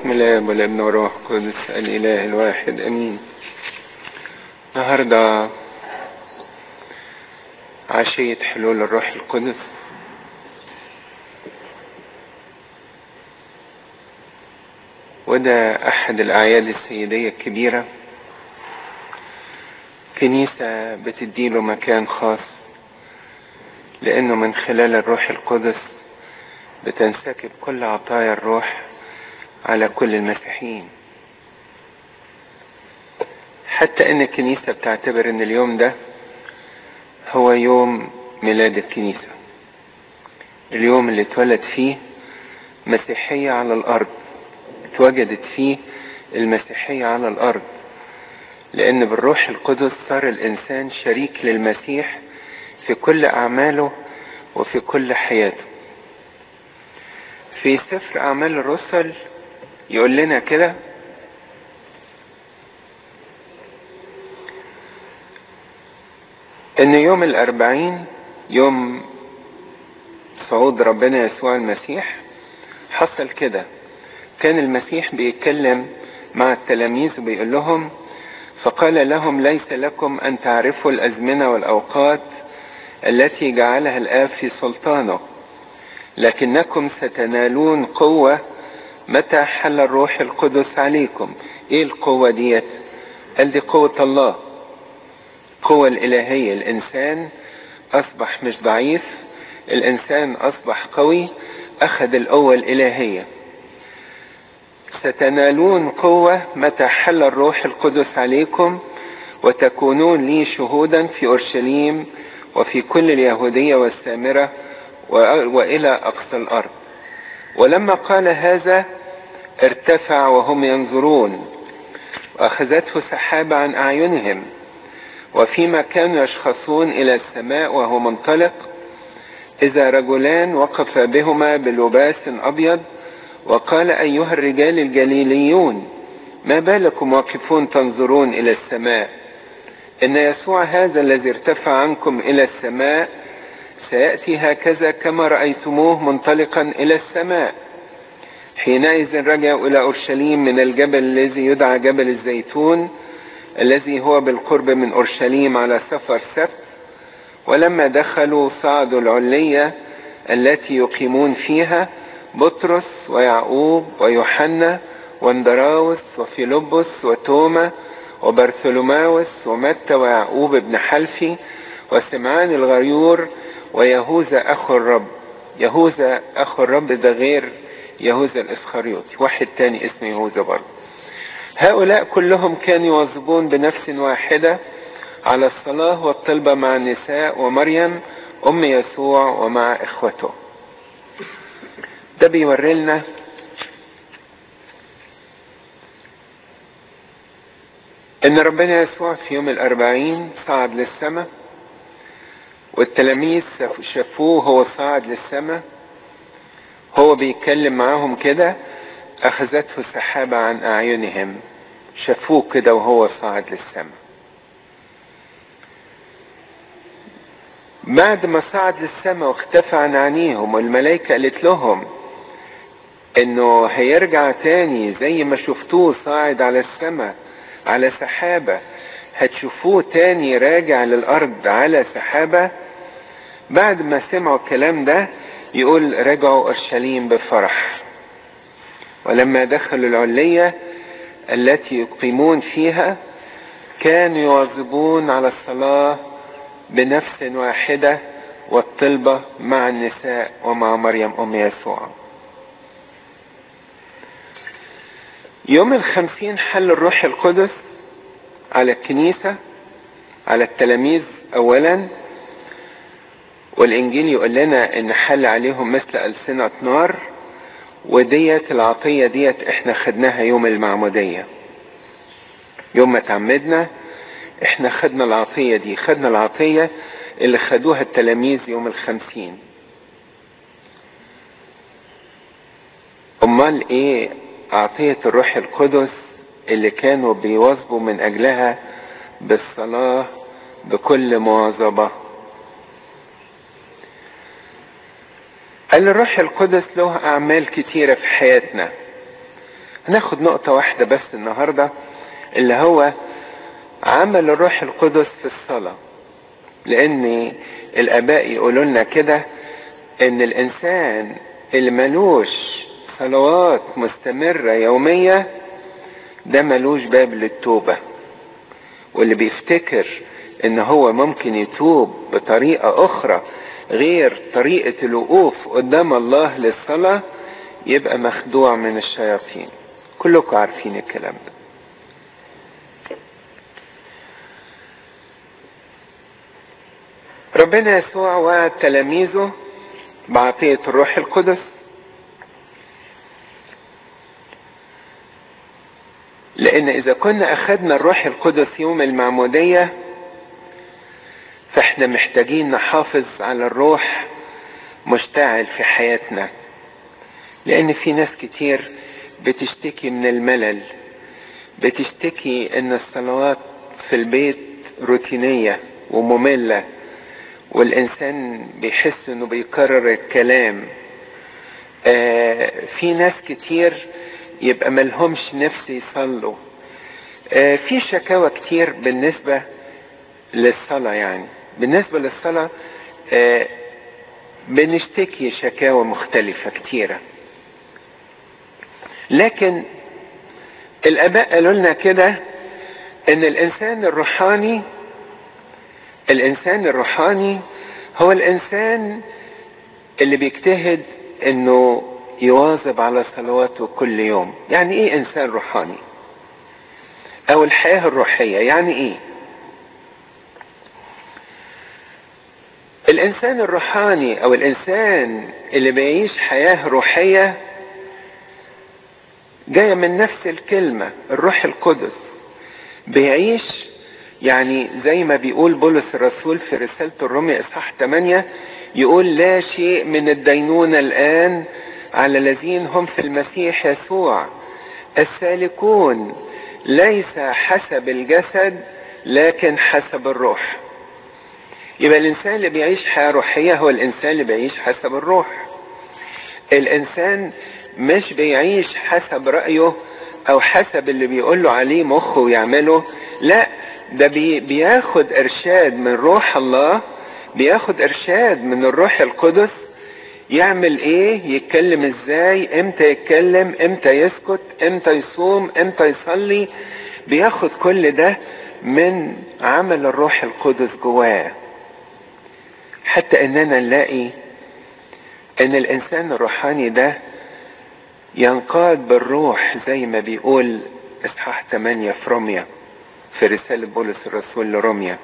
بسم الله والابن والروح القدس الإله الواحد أمين. النهارده عشية حلول الروح القدس، وده أحد الأعياد السيدية الكبيرة. كنيسة بتديله مكان خاص لأنه من خلال الروح القدس بتنسكب كل عطايا الروح على كل المسيحيين، حتى ان الكنيسة بتعتبر ان اليوم ده هو يوم ميلاد الكنيسة، اليوم اللي اتولد فيه مسيحية على الارض، اتوجدت فيه المسيحية على الارض، لان بالروح القدس صار الانسان شريك للمسيح في كل اعماله وفي كل حياته. في سفر اعمال الرسل يقول لنا كده: ان يوم الاربعين، يوم صعود ربنا يسوع المسيح، حصل كده. كان المسيح بيتكلم مع التلاميذ وبيقول لهم: فقال لهم: ليس لكم ان تعرفوا الازمنة والاوقات التي جعلها الآب في سلطانه، لكنكم ستنالون قوة متى حل الروح القدس عليكم. ايه القوة ديت؟ قال دي قوة الله، القوة الإلهية. الإنسان أصبح مش ضعيف، الإنسان أصبح قوي، أخذ القوة الإلهية. ستنالون قوة متى حل الروح القدس عليكم، وتكونون لي شهودا في أورشليم وفي كل اليهودية والسامرة وإلى أقصى الأرض. ولما قال هذا ارتفع وهم ينظرون، وأخذته سحابة عن أعينهم، وفيما كانوا يشخصون إلى السماء وهو منطلق، إذا رجلان وقف بهما بلباس أبيض، وقال: أيها الرجال الجليليون، ما بالكم واقفون تنظرون إلى السماء؟ إن يسوع هذا الذي ارتفع عنكم إلى السماء سيأتي هكذا كما رأيتموه منطلقا إلى السماء. حينئذ رجعوا إلى أورشليم من الجبل الذي يدعى جبل الزيتون، الذي هو بالقرب من أورشليم على سفر سبت. ولما دخلوا صعدوا العلية التي يقيمون فيها بطرس ويعقوب ويوحنا واندراوس وفيلبس وتوما وبرثولوماوس ومتى ويعقوب ابن حلفي وسمعان الغيور ويهوذا أخو الرب. يهوذا أخو الرب ده غير يهوذا الإسخريوطي، واحد تاني اسمه يهوذا برضه. هؤلاء كلهم كانوا يواظبون بنفس واحدة على الصلاة والطلبة مع النساء ومريم أم يسوع ومع إخوته. ده بيوري لنا إن ربنا يسوع في يوم الأربعين صعد للسماء، والتلاميذ شافوه هو صعد للسماء، هو بيتكلم معاهم كده، أخذته سحابة عن أعينهم، شافوه كده وهو صعد للسماء. بعد ما صعد للسماء واختفى عن عينيهم، والملائكة قالت لهم انه هيرجع تاني زي ما شفتوه صاعد على السماء على سحابة، هتشوفوه تاني راجع للأرض على سحابة. بعد ما سمعوا الكلام ده يقول: رجعوا أورشليم بفرح، ولما دخلوا العلية التي يقيمون فيها كانوا يواظبون على الصلاة بنفس واحدة والطلبة مع النساء ومع مريم أم يسوع. يوم الخمسين حل الروح القدس على الكنيسة، على التلاميذ أولا، والإنجيل يقول لنا إن حل عليهم مثل ألسنة نار. وديت العطية ديت احنا خدناها يوم المعمودية، يوم ما تعمدنا احنا خدنا العطية دي، خدنا العطية اللي خدوها التلاميذ يوم الخمسين. امال ايه عطية الروح القدس اللي كانوا بيواظبوا من اجلها بالصلاة بكل مواظبة؟ قال الروح القدس له اعمال كتيرة في حياتنا، هناخد نقطة واحدة بس النهاردة، اللي هو عمل الروح القدس في الصلاة. لان الاباء يقولوا لنا كده ان الانسان اللي ملوش صلوات مستمرة يومية ده ملوش باب للتوبة، واللي بيفتكر ان هو ممكن يتوب بطريقة اخرى غير طريقة الوقوف قدام الله للصلاة يبقى مخدوع من الشياطين. كلكم عارفين الكلام ده. ربنا يسوع وعد تلاميذه بعطية الروح القدس، لان اذا كنا اخدنا الروح القدس يوم المعمودية فاحنا محتاجين نحافظ على الروح مشتعل في حياتنا. لان في ناس كتير بتشتكي من الملل، بتشتكي ان الصلوات في البيت روتينية ومملة، والانسان بيحس انه بيكرر الكلام. في ناس كتير يبقى ملهمش نفس يصلوا. في شكاوى كتير بالنسبة للصلاة. يعني بالنسبة للصلاة بنشتكي شكاوى مختلفة كتيرة. لكن الاباء قالوا لنا كده ان الانسان الروحاني هو الانسان اللي بيجتهد انه يواظب على صلواته كل يوم. يعني ايه انسان روحاني او الحياة الروحية؟ يعني ايه الانسان الروحاني او الانسان اللي بيعيش حياة روحية؟ جاية من نفس الكلمة الروح القدس. بيعيش يعني زي ما بيقول بولس الرسول في رسالة الرومية اصحاح 8، يقول لا شيء من الدينونة الآن على الذين هم في المسيح يسوع السالكون ليس حسب الجسد لكن حسب الروح. يبقى الإنسان اللي بيعيش حياة روحية هو الإنسان اللي بيعيش حسب الروح. الإنسان مش بيعيش حسب رأيه أو حسب اللي بيقوله عليه مخه ويعمله، لا، ده بياخد إرشاد من روح الله، بياخد إرشاد من الروح القدس. يعمل إيه، يتكلم إزاي، إمتى يتكلم، إمتى يسكت، إمتى يصوم، إمتى يصلي. بياخد كل ده من عمل الروح القدس جواه. حتى إننا نلاقي إن الإنسان الروحاني ده ينقاد بالروح زي ما بيقول اصحاح 8 في روميا، في رسالة بولس الرسول لروميا.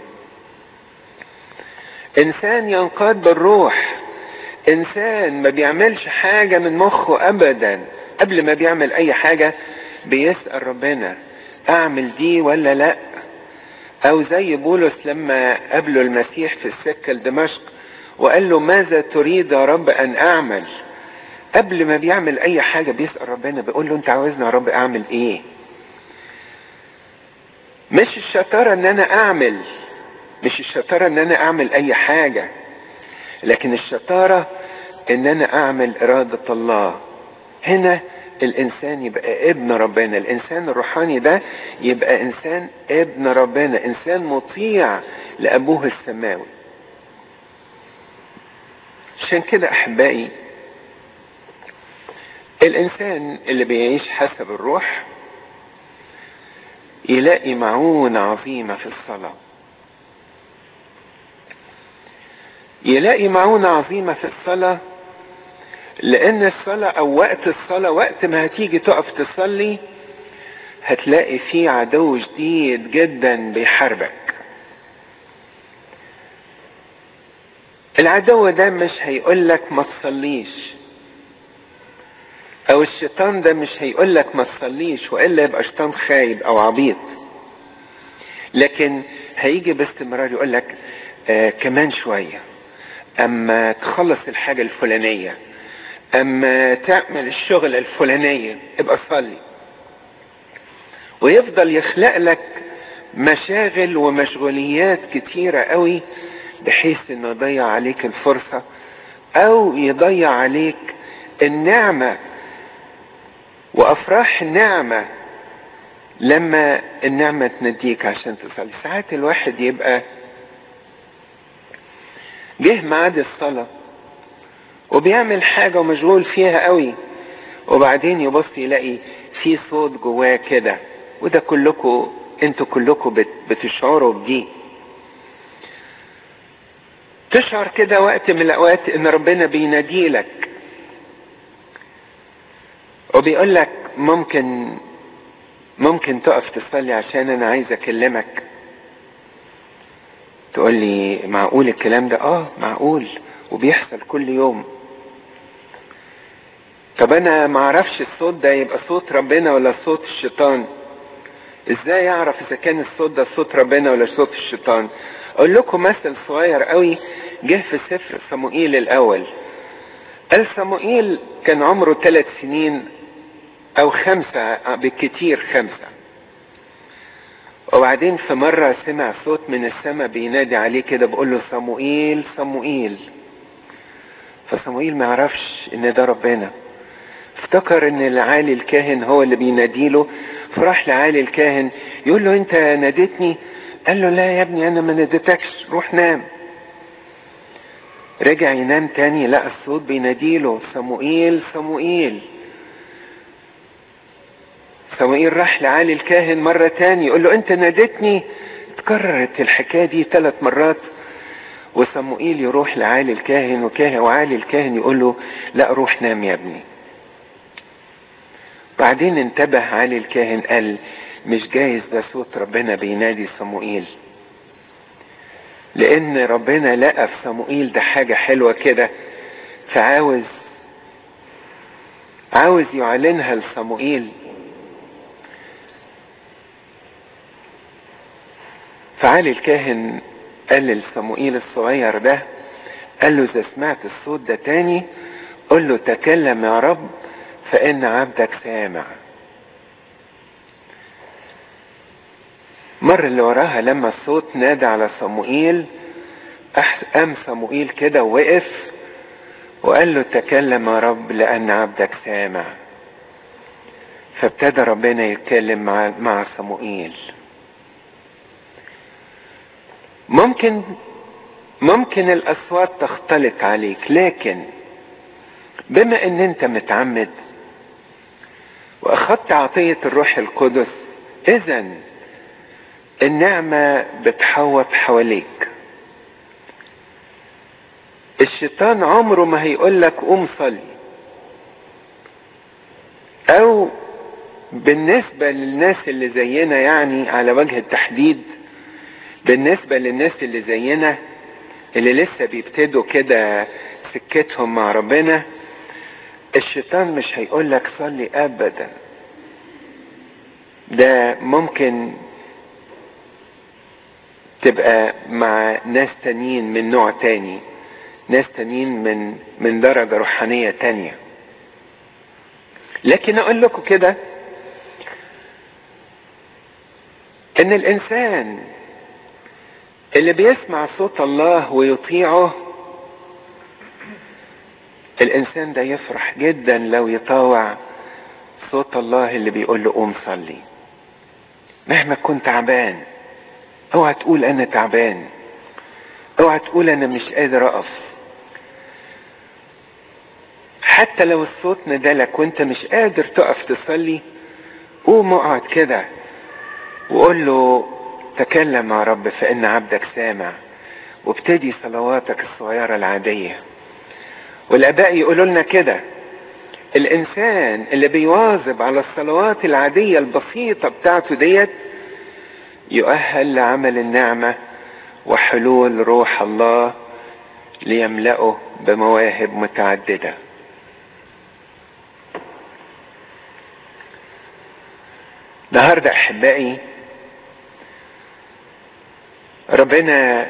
انسان ينقاد بالروح، انسان ما بيعملش حاجة من مخه ابدا. قبل ما بيعمل اي حاجة بيسأل ربنا اعمل دي ولا لا. او زي بولس لما قابله المسيح في السكة لدمشق وقال له ماذا تريد يا رب ان اعمل؟ قبل ما بيعمل اي حاجة بيسأل ربنا، بيقول له انت عاوزني يا رب اعمل ايه؟ مش الشطارة ان انا اعمل اي حاجة، لكن الشطارة ان انا اعمل ارادة الله. هنا الانسان يبقى ابن ربنا. الانسان الروحاني ده يبقى انسان ابن ربنا، انسان مطيع لابوه السماوي. عشان كده احبائي الانسان اللي بيعيش حسب الروح يلاقي معونة عظيمة في الصلاة. يلاقي معونة عظيمة في الصلاة، لان الصلاة او وقت الصلاة وقت ما هتيجي تقف تصلي هتلاقي فيه عدو جديد جدا بيحاربك. العدو ده مش هيقولك ما تصليش، او الشيطان ده مش هيقولك ما تصليش وإلا يبقى شيطان خايب او عبيط، لكن هيجي باستمرار يقولك كمان شوية، اما تخلص الحاجة الفلانية، اما تعمل الشغل الفلانية ابقى صلي. ويفضل يخلق لك مشاغل ومشغوليات كتيرة قوي بحيث انه يضيع عليك الفرصة او يضيع عليك النعمة وافراح النعمة لما النعمة تنديك عشان تصلي. ساعات الواحد يبقى جه ميعاد الصلاة وبيعمل حاجة ومشغول فيها قوي، وبعدين يبص يلاقي في صوت جواه كده، وده كلكم انتوا كلكم بتشعروا بدي. تشعر كده وقت من الاوقات ان ربنا بيناديلك وبيقول لك ممكن تقف تصلي عشان انا عايز اكلمك. تقول لي معقول الكلام ده؟ معقول وبيحصل كل يوم. طب انا ما اعرفش الصوت ده يبقى صوت ربنا ولا صوت الشيطان؟ ازاي اعرف اذا كان الصوت ده صوت ربنا ولا صوت الشيطان؟ اقول لكم مثل صغير قوي جه في سفر صموئيل الاول. قال صموئيل كان عمره 3 سنين او 5 بالكتير 5، وبعدين في مرة سمع صوت من السماء بينادي عليه كده بيقول له صموئيل صموئيل. فصموئيل ما يعرفش ان ده ربنا، افتكر ان العالي الكاهن هو اللي بيناديله، فراح لعالي الكاهن يقول له انت ناديتني؟ قال له لا يا ابني انا ما ناديتكش، روح نام. رجع ينام تاني لقى الصوت بيناديله صموئيل صموئيل. صموئيل راح لعالي الكاهن مرة تاني يقول له انت ناديتني؟ اتكررت الحكاية دي 3 مرات. وصموئيل يروح لعالي الكاهن وعالي الكاهن يقول له لا روح نام يا ابني. بعدين انتبه عالي الكاهن قال مش جايز ده صوت ربنا بينادي صموئيل، لان ربنا لقى في صموئيل ده حاجة حلوة كده، فعاوز يعلنها لصموئيل. فعالي الكاهن قال لصموئيل الصغير ده، قال له اذا سمعت الصوت ده تاني قل له تكلم يا رب فان عبدك سامع. مر اللي وراها لما الصوت نادى على صموئيل، قام صموئيل كده ووقف وقال له تكلم يا رب لان عبدك سامع. فابتدى ربنا يتكلم مع صموئيل. ممكن الاصوات تختلط عليك، لكن بما ان انت متعمد واخدت عطية الروح القدس، اذن النعمة بتحوط حواليك. الشيطان عمره ما هيقولك قوم صلي، او بالنسبة للناس اللي زينا، يعني على وجه التحديد بالنسبة للناس اللي زينا اللي لسه بيبتدوا كده سكتهم مع ربنا، الشيطان مش هيقولك صلي ابدا. ده ممكن تبقى مع ناس تانيين من نوع تاني، ناس تانيين من درجة روحانية تانية. لكن اقول لكم كده ان الانسان اللي بيسمع صوت الله ويطيعه، الانسان ده يفرح جدا لو يطاوع صوت الله اللي بيقول له قوم صلي. مهما كنت تعبان اوعى تقول انا تعبان، اوعى تقول انا مش قادر اقف. حتى لو الصوت ندالك وانت مش قادر تقف تصلي، قوم اقعد كده وقول له تكلم يا رب فان عبدك سامع، وابتدي صلواتك الصغيرة العادية. والاباء يقولوا لنا كده، الانسان اللي بيواظب على الصلوات العادية البسيطة بتاعته ديت يؤهل لعمل النعمة وحلول روح الله ليملأه بمواهب متعددة. النهارده احبائي ربنا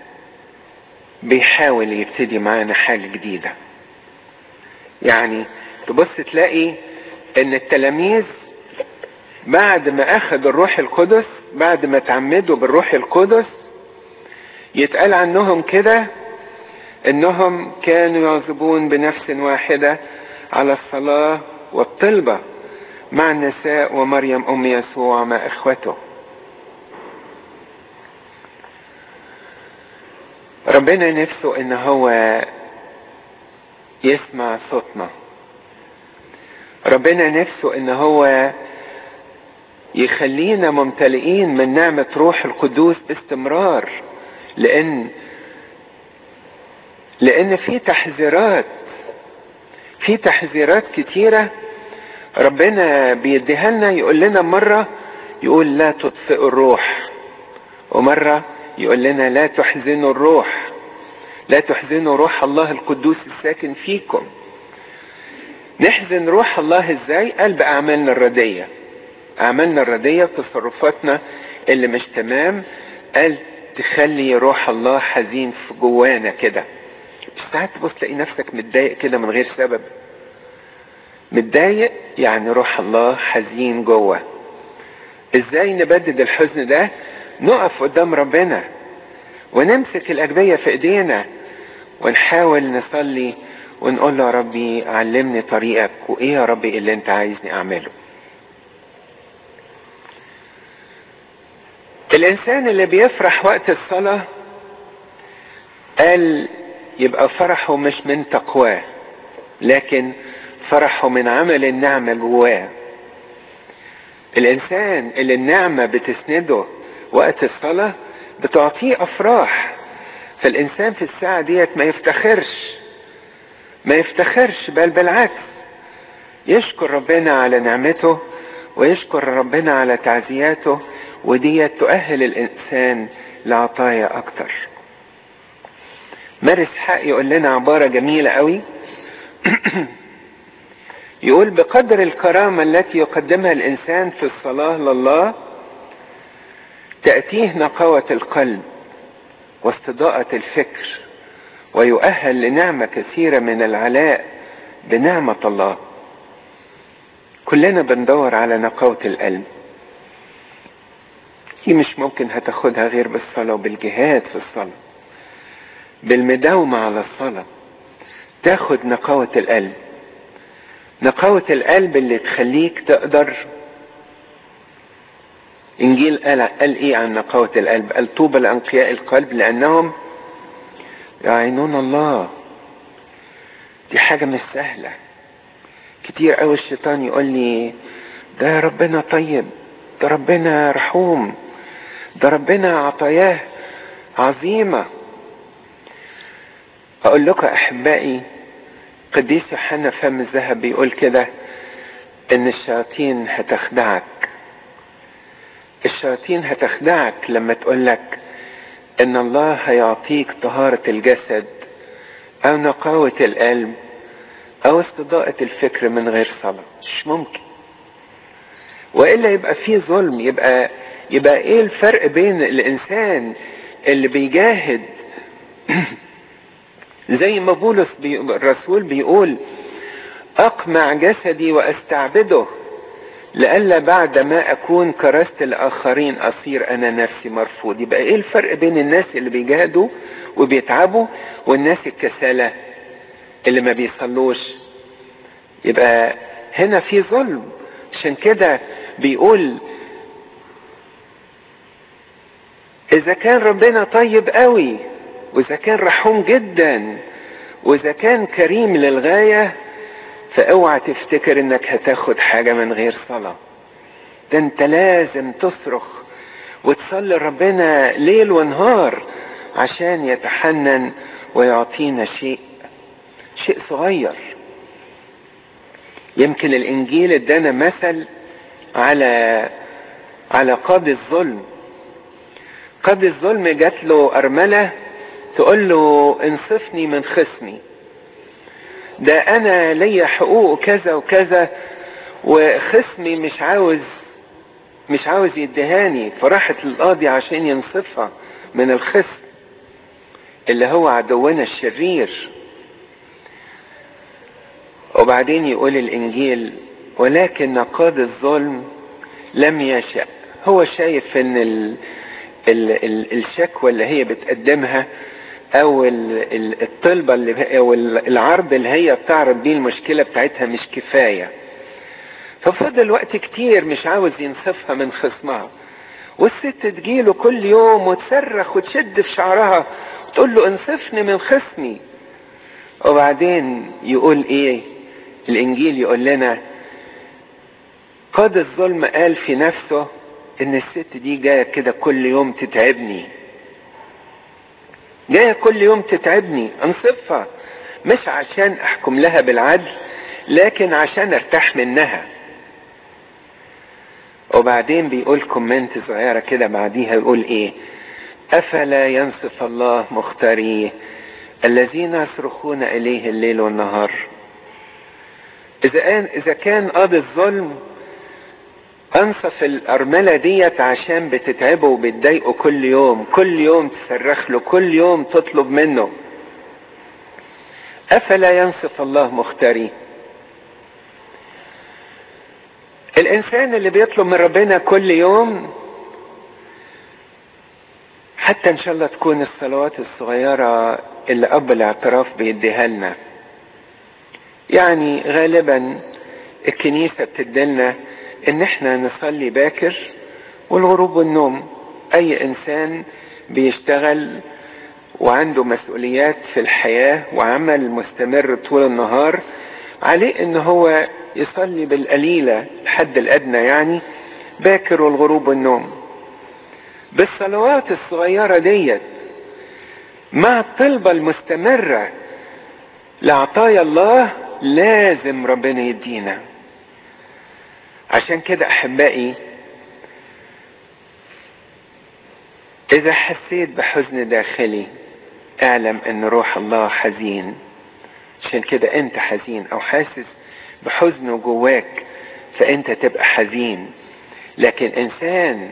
بيحاول يبتدي معانا حاجة جديدة. يعني تبص تلاقي ان التلاميذ بعد ما اخذوا الروح القدس، بعد ما تعمدوا بالروح القدس، يتقال عنهم كده انهم كانوا يواظبون بنفس واحدة على الصلاة والطلبة مع النساء ومريم أم يسوع مع إخوته. ربنا نفسه إن هو يسمع صوتنا. ربنا نفسه إن هو يخلينا ممتلئين من نعمة روح القدوس باستمرار، لأن في تحذيرات كتيرة ربنا بيديها لنا. يقول لنا مرة يقول لا تطفئوا الروح، ومرة يقول لنا لا تحزنوا الروح، لا تحزنوا روح الله القدوس الساكن فيكم. نحزن روح الله ازاي؟ قال بأعمالنا الردية. أعمالنا الردية تصرفاتنا اللي مش تمام، قال تخلي روح الله حزين في جوانا كده. مش ساعات تبص تلاقي نفسك متضايق كده من غير سبب. متضايق يعني روح الله حزين جوه. ازاي نبدد الحزن ده؟ نقف قدام ربنا ونمسك الأجبية في ايدينا ونحاول نصلي ونقول له يا ربي علمني طريقك، وايه يا ربي اللي انت عايزني اعمله. الانسان اللي بيفرح وقت الصلاة قال يبقى فرحه مش من تقواه، لكن فرحه من عمل النعمة جواه. الانسان اللي النعمة بتسنده وقت الصلاة بتعطيه افراح. فالانسان في الساعة ديت ما يفتخرش، بل بالعكس يشكر ربنا على نعمته ويشكر ربنا على تعزياته، ودي تؤهل الانسان لعطايا اكتر. مارس حق يقول لنا عبارة جميلة قوي يقول بقدر الكرامة التي يقدمها الانسان في الصلاة لله تأتيه نقاوة القلب واستضاءة الفكر، ويؤهل لنعمة كثيرة من العلاء بنعمة الله. كلنا بندور على نقاوة القلب، دي مش ممكن هتاخدها غير بالصلاة وبالجهاد في الصلاة، بالمداومة على الصلاة تاخد نقاوة القلب. نقاوة القلب اللي تخليك تقدر. انجيل قال ايه عن نقاوة القلب؟ قال طوبى لأنقياء القلب لأنهم يعينون الله. دي حاجة مش سهلة. كتير قوي الشيطان يقول لي ده ربنا طيب، ده ربنا رحوم، ده ربنا عطاياه عظيمة. اقول لكم احبائي، قديس يوحنا فم الذهب بيقول كده ان الشياطين هتخدعك. الشياطين هتخدعك لما تقولك ان الله هيعطيك طهارة الجسد او نقاوة القلب او استضاءة الفكر من غير صلاة. مش ممكن، وإلا يبقى فيه ظلم. يبقى ايه الفرق بين الانسان اللي بيجاهد زي ما بولس الرسول بيقول اقمع جسدي واستعبده لئلا بعد ما اكون كرست الاخرين اصير انا نفسي مرفوض. يبقى ايه الفرق بين الناس اللي بيجاهدوا وبيتعبوا والناس الكسالى اللي ما بيصلوش؟ يبقى هنا في ظلم. عشان كده بيقول اذا كان ربنا طيب قوي، واذا كان رحوم جدا، واذا كان كريم للغاية، فاوعى تفتكر انك هتاخد حاجة من غير صلاة. ده انت لازم تصرخ وتصلي ربنا ليل ونهار عشان يتحنن ويعطينا شيء صغير. يمكن الانجيل ادانا مثل على قاضي الظلم. قاضي الظلم جات له ارملة تقول له انصفني من خصمي، ده انا ليا حقوق كذا وكذا وخصمي مش عاوز يدهاني. فراحت للقاضي عشان ينصفها من الخصم اللي هو عدونا الشرير. وبعدين يقول الانجيل ولكن قاضي الظلم لم يشأ. هو شايف ان الشكوى اللي هي بتقدمها او الطلبة او العرض اللي هي بتعرض بيه المشكلة بتاعتها مش كفاية، ففضل وقت كتير مش عاوز ينصفها من خصمها، والست تجيله كل يوم وتصرخ وتشد في شعرها وتقول له انصفني من خصمي. وبعدين يقول ايه الانجيل؟ يقول لنا قاد الظلم قال في نفسه ان الست دي جايه كده كل يوم تتعبني، جايه كل يوم تتعبني، انصفها مش عشان احكم لها بالعدل لكن عشان ارتاح منها. وبعدين بيقول كومنت صغيره كده بعديها، يقول ايه؟ افلا ينصف الله مختاريه الذين يصرخون اليه الليل والنهار. اذا كان قاضي الظلم انصف الارمله ديت عشان بتتعبه وبتضايقه كل يوم، كل يوم تصرخ له، كل يوم تطلب منه، افلا ينصف الله مختاريه. الانسان اللي بيطلب من ربنا كل يوم، حتى ان شاء الله تكون الصلوات الصغيرة اللي اب الاعتراف بيديها لنا، يعني غالبا الكنيسة بتدلنا ان احنا نصلي باكر والغروب والنوم. اي انسان بيشتغل وعنده مسؤوليات في الحياة وعمل مستمر طول النهار، عليه ان هو يصلي بالقليلة الحد الادنى، يعني باكر والغروب والنوم. بالصلوات الصغيرة ديت مع الطلبة المستمرة لعطايا الله لازم ربنا يدينا. عشان كده احبائي، اذا حسيت بحزن داخلي اعلم ان روح الله حزين. عشان كده انت حزين او حاسس بحزن جواك فانت تبقى حزين. لكن انسان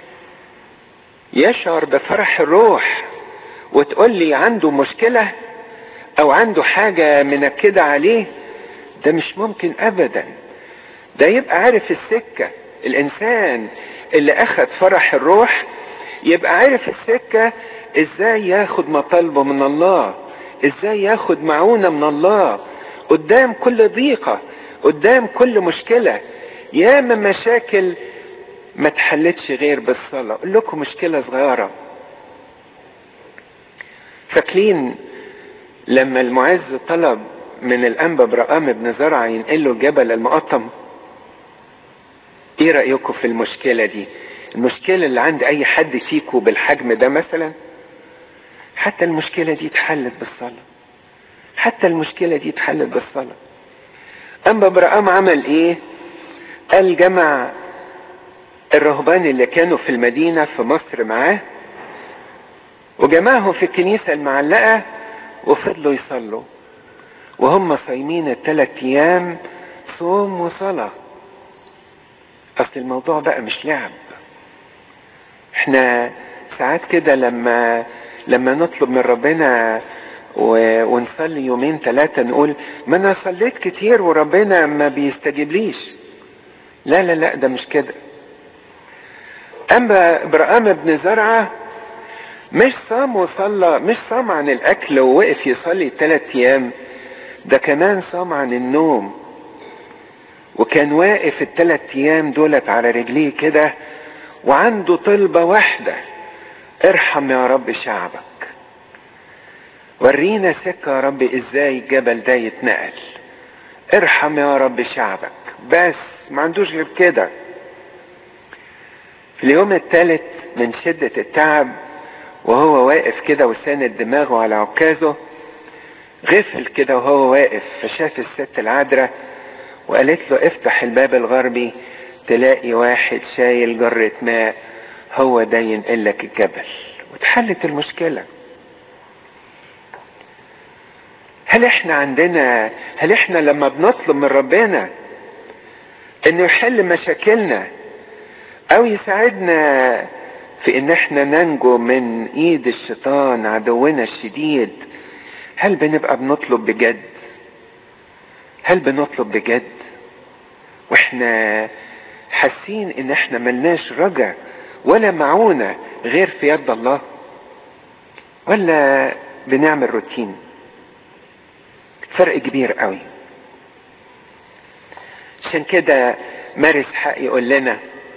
يشعر بفرح الروح وتقول لي عنده مشكلة او عنده حاجة منكدة عليه، ده مش ممكن ابدا. ده يبقى عارف السكة. الانسان اللي اخد فرح الروح يبقى عارف السكة ازاي ياخد مطالبه من الله، ازاي ياخد معونة من الله قدام كل ضيقة، قدام كل مشكلة. ياما مشاكل ما تحلتش غير بالصلاة. اقول لكم مشكلة صغيرة. فاكرين لما المعز طلب من الانبا برقام بن زرعة ينقله جبل المقطم؟ ايه رأيكم في المشكلة دي؟ المشكلة اللي عند اي حد فيكم بالحجم ده مثلا، حتى المشكلة دي اتحلت بالصلاة. حتى المشكلة دي اتحلت بالصلاة. انبا برقام عمل ايه؟ قال جمع الرهبان اللي كانوا في المدينة في مصر معاه وجمعهم في الكنيسة المعلقة وفضلوا يصلوا وهم صايمين 3 أيام صوم وصلاة. اصل الموضوع بقى مش لعب. احنا ساعات كده لما نطلب من ربنا ونصلي 2 3 نقول ما انا صليت كتير وربنا ما بيستجيبليش. لا لا لا، ده مش كده. اما برقام بن زرعة مش صام وصلى، مش صام عن الاكل ووقف يصلي 3 أيام، ده كمان صام عن النوم. وكان واقف 3 أيام دولت على رجليه كده وعنده طلبة واحدة: ارحم يا رب شعبك، ورينا سكة يا رب ازاي الجبل ده يتنقل، ارحم يا رب شعبك. بس ما عندوش غير كده. في اليوم الثالث من شدة التعب وهو واقف كده وساند دماغه على عكازه، غفل كده وهو واقف فشاف الست العذراء وقالت له افتح الباب الغربي تلاقي واحد شايل جرة ماء، هو ده ينقلك الجبل. واتحلت المشكلة. هل احنا لما بنطلب من ربنا انه يحل مشاكلنا او يساعدنا في ان احنا ننجو من ايد الشيطان عدونا الشديد، هل بنبقى بنطلب بجد؟ هل بنطلب بجد واحنا حاسين ان احنا ملناش رجع ولا معونة غير في يد الله، ولا بنعمل روتين؟ فرق كبير قوي. عشان كده ماري إسحاق يقول لنا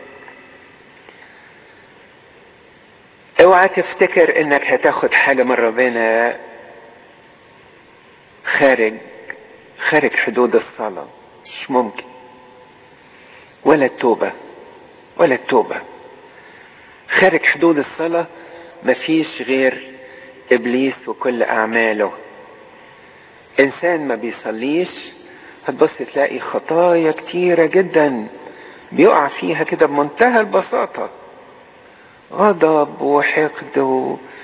اوعى تفتكر انك هتاخد حاجة من ربنا خارج حدود الصلاة. مش ممكن. ولا التوبة خارج حدود الصلاة. مفيش غير ابليس وكل اعماله. انسان ما بيصليش هتبص تلاقي خطايا كتيرة جدا بيقع فيها كده بمنتهى البساطة، غضب وحقد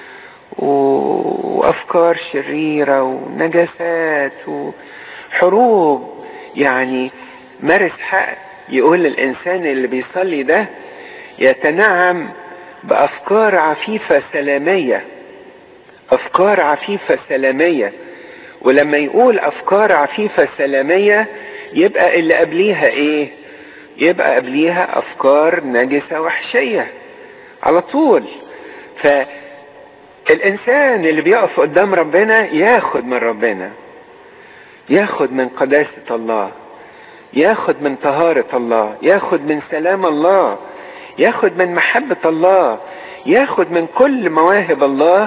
وافكار شريرة ونجاسات وحروب. يعني ماري إسحاق يقول للانسان اللي بيصلي ده يتنعم بافكار عفيفة سلامية. ولما يقول افكار عفيفة سلامية يبقى اللي قبليها ايه؟ يبقى قبليها افكار نجسة وحشية على طول. فالانسان اللي بيقف قدام ربنا ياخد من ربنا، ياخد من قداسة الله، ياخد من طهارة الله، ياخد من سلام الله، ياخد من محبة الله، ياخد من كل مواهب الله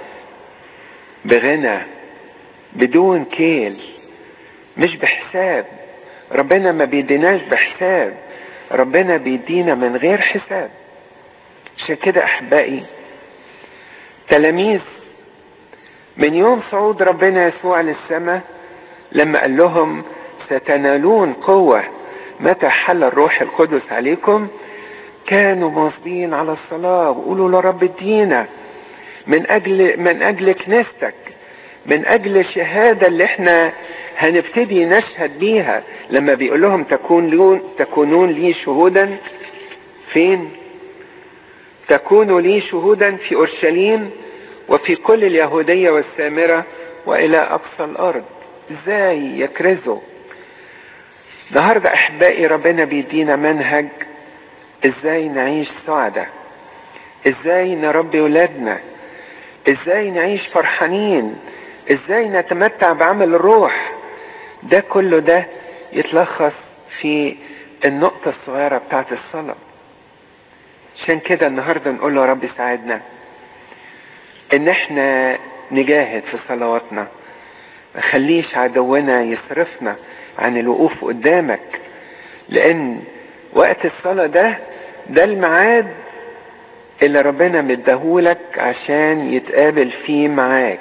بغنى بدون كيل، مش بحساب. ربنا ما بيديناش بحساب، ربنا بيدينا من غير حساب. عشان كده احبائي تلاميذ من يوم صعود ربنا يسوع للسماء لما قال لهم ستنالون قوة متى حل الروح القدس عليكم، كانوا مواظبين على الصلاة وقولوا لرب ادينا من اجل كنيستك، من اجل الشهادة اللي احنا هنبتدي نشهد بيها. لما بيقول لهم تكونون لي شهودا فين؟ تكونوا لي شهودا في اورشليم وفي كل اليهودية والسامرة والى اقصى الارض. ازاي يكرزوا؟ النهاردة احبائي ربنا بيدينا منهج ازاي نعيش سعادة، ازاي نربي ولادنا، ازاي نعيش فرحانين، ازاي نتمتع بعمل الروح. ده كله ده يتلخص في النقطة الصغيرة بتاعت الصلاة. عشان كده النهاردة نقول له رب ساعدنا ان احنا نجاهد في صلواتنا، ما خليش عدونا يصرفنا عن الوقوف قدامك، لان وقت الصلاة ده الميعاد اللي ربنا مديهولك عشان يتقابل فيه معاك.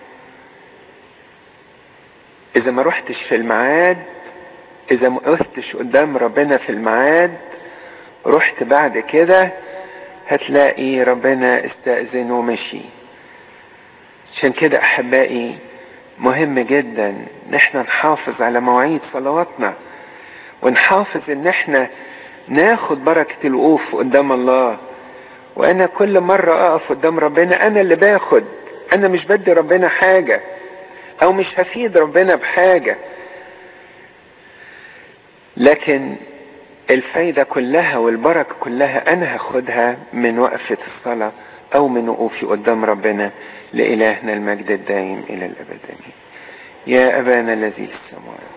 اذا ما رحتش في الميعاد، اذا ما وقفتش قدام ربنا في الميعاد، رحت بعد كده هتلاقي ربنا استأذن ومشي. عشان كده احبائي مهم جدا ان احنا نحافظ على مواعيد صلواتنا، ونحافظ ان احنا ناخد بركة الوقوف قدام الله. وانا كل مرة اقف قدام ربنا انا اللي باخد، انا مش بدي ربنا حاجة او مش هفيد ربنا بحاجة، لكن الفايدة كلها والبركة كلها انا هاخدها من وقفة الصلاة او من وقوفي قدام ربنا. لإلهنا المجد الدائم الى الابد. يا ابانا الذي في السماوات